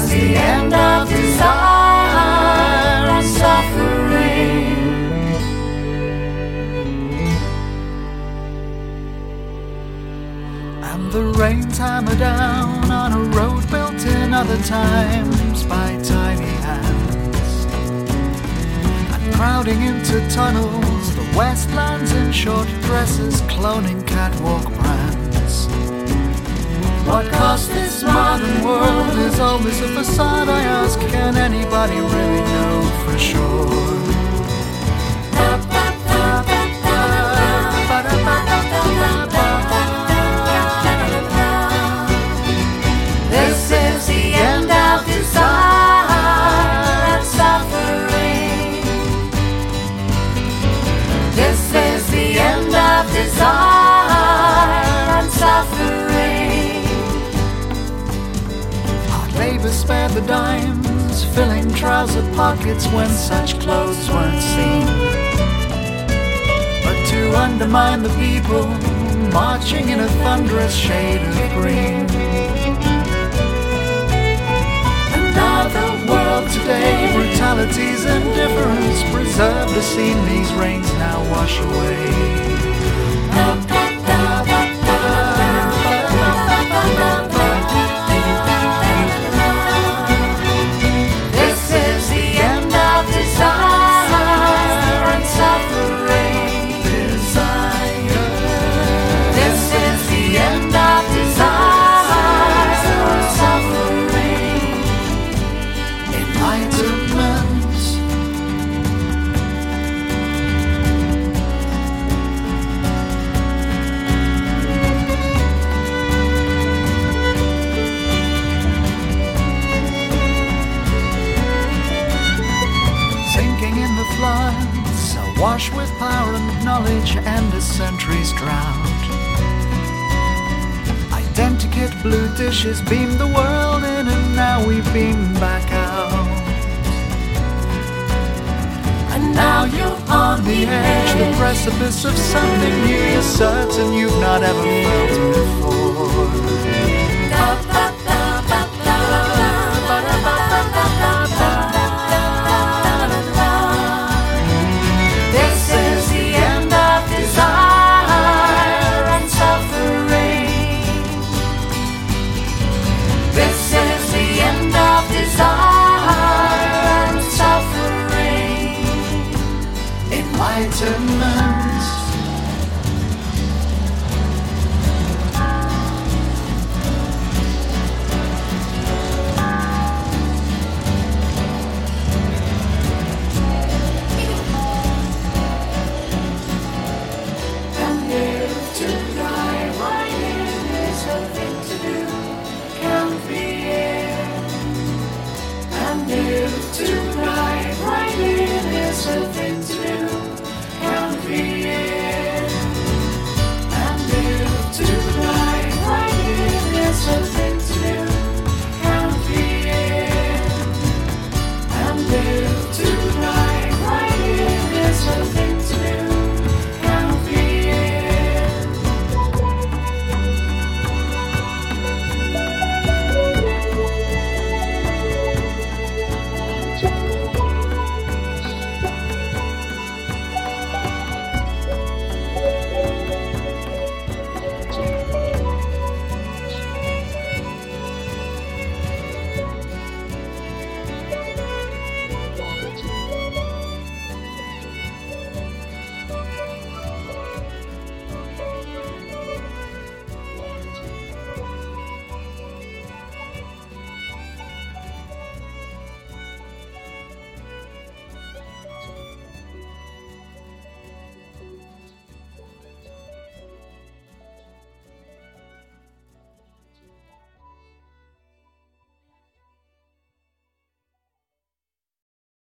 the end of desire and suffering. And the rains hammer down on a road built in other times by tiny hands, and crowding into tunnels, the wastelands in short dresses, cloning catwalk brands. What cost this modern world? Is all this a facade, I ask? Can anybody really know for sure? This is the end of desire and suffering. This is the end of desire and suffering. Hard labor spared the dimes, filling trouser pockets when such clothes weren't seen. But to undermine the people, marching in a thunderous shade of green. Now the world today, brutality's indifference, preserve the scene these rains now wash away. This is the end of desire and suffering. This is the end of desire and suffering. Enlightenment. Sinking in the floods, awash with power and knowledge and a century's drought. Identikit blue dishes beamed the world in, and now we beam back out. And now you're on the edge, the precipice of something new. You're certain you've not ever felt before.